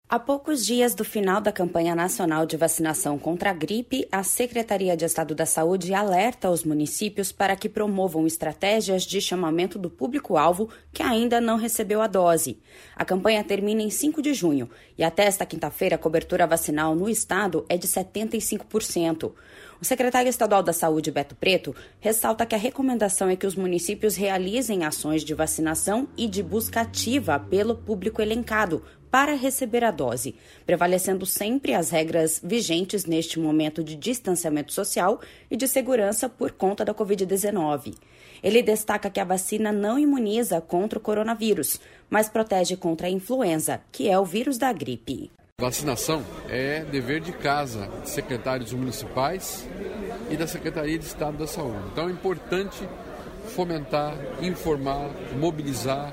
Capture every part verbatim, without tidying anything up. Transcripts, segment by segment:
Há poucos dias do final da campanha nacional de vacinação contra a gripe, a Secretaria de Estado da Saúde alerta os municípios para que promovam estratégias de chamamento do público-alvo que ainda não recebeu a dose. A campanha termina em cinco de junho e até esta quinta-feira a cobertura vacinal no estado é de setenta e cinco por cento. O secretário estadual da Saúde, Beto Preto, ressalta que a recomendação é que os municípios realizem ações de vacinação e de busca ativa pelo público elencado para receber a dose, prevalecendo sempre as regras vigentes neste momento de distanciamento social e de segurança por conta da covid dezenove. Ele destaca que a vacina não imuniza contra o coronavírus, mas protege contra a influenza, que é o vírus da gripe. Vacinação é dever de casa de secretários municipais e da Secretaria de Estado da Saúde. Então é importante fomentar, informar, mobilizar,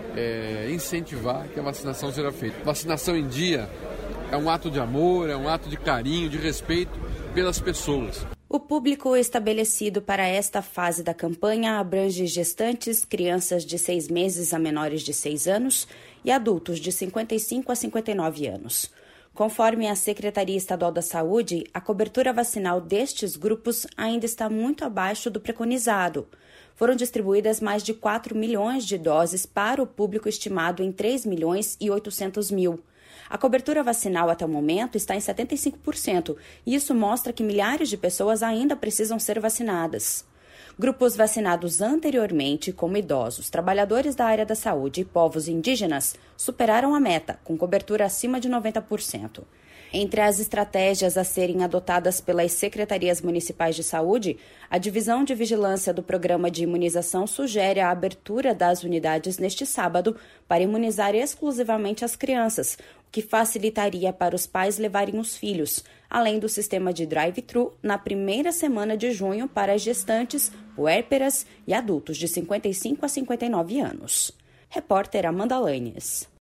é, incentivar que a vacinação seja feita. Vacinação em dia é um ato de amor, é um ato de carinho, de respeito pelas pessoas. O público estabelecido para esta fase da campanha abrange gestantes, crianças de seis meses a menores de seis anos e adultos de cinquenta e cinco a cinquenta e nove anos. Conforme a Secretaria Estadual da Saúde, a cobertura vacinal destes grupos ainda está muito abaixo do preconizado. Foram distribuídas mais de quatro milhões de doses para o público estimado em três milhões e oitocentos mil. A cobertura vacinal até o momento está em setenta e cinco por cento e isso mostra que milhares de pessoas ainda precisam ser vacinadas. Grupos vacinados anteriormente, como idosos, trabalhadores da área da saúde e povos indígenas, superaram a meta, com cobertura acima de noventa por cento. Entre as estratégias a serem adotadas pelas secretarias municipais de saúde, a Divisão de Vigilância do Programa de Imunização sugere a abertura das unidades neste sábado para imunizar exclusivamente as crianças, o que facilitaria para os pais levarem os filhos, além do sistema de drive-thru na primeira semana de junho para gestantes, puérperas e adultos de cinquenta e cinco a cinquenta e nove anos. Repórter Amanda Lanes.